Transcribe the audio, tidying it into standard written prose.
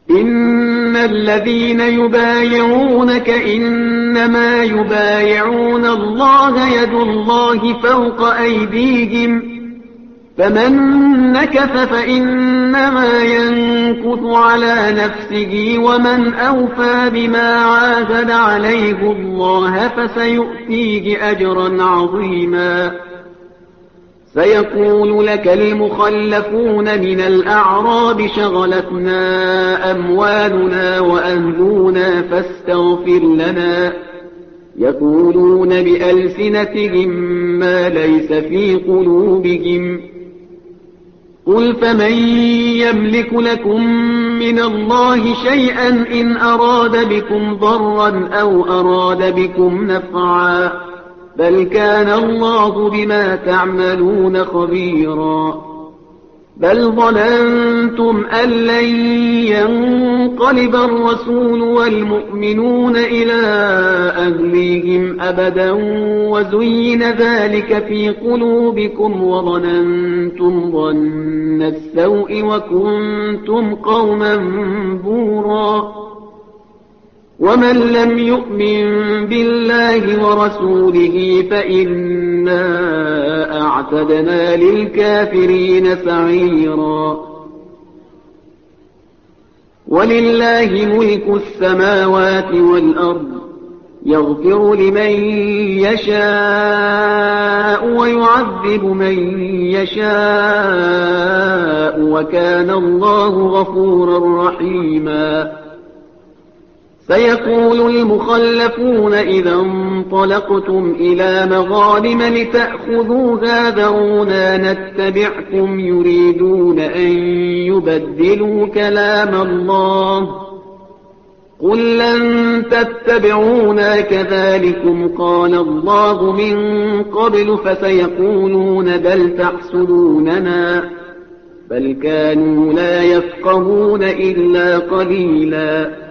إن الذين يبايعونك إنما يبايعون الله يد الله فوق أيديهم فمن نكث فإنما ينكث على نفسه ومن أوفى بما عاهد عليه الله فسيؤتيه أجرا عظيما سيقول لك المخلفون من الأعراب شغلتنا أموالنا وأهلنا فاستغفر لنا يقولون بألسنتهم ما ليس في قلوبهم قل فمن يملك لكم من الله شيئا إن أراد بكم ضرا أو أراد بكم نفعا بل كان الله بما تعملون خبيرا بل ظننتم أن لن ينقلب الرسول والمؤمنون إلى أهليهم أبدا وزين ذلك في قلوبكم وظننتم ظن السوء وكنتم قوما بورا ومن لم يؤمن بالله ورسوله فإنا أعتدنا للكافرين سعيرا ولله ملك السماوات والأرض يغفر لمن يشاء ويعذب من يشاء وكان الله غفورا رحيما سيقول المخلفون إذا انطلقتم إلى مغانم لتأخذوها ذرونا نتبعكم يريدون أن يبدلوا كلام الله قل لن تتبعونا كذلكم قال الله من قبل فسيقولون بل تحسدوننا بل كانوا لا يفقهون إلا قليلا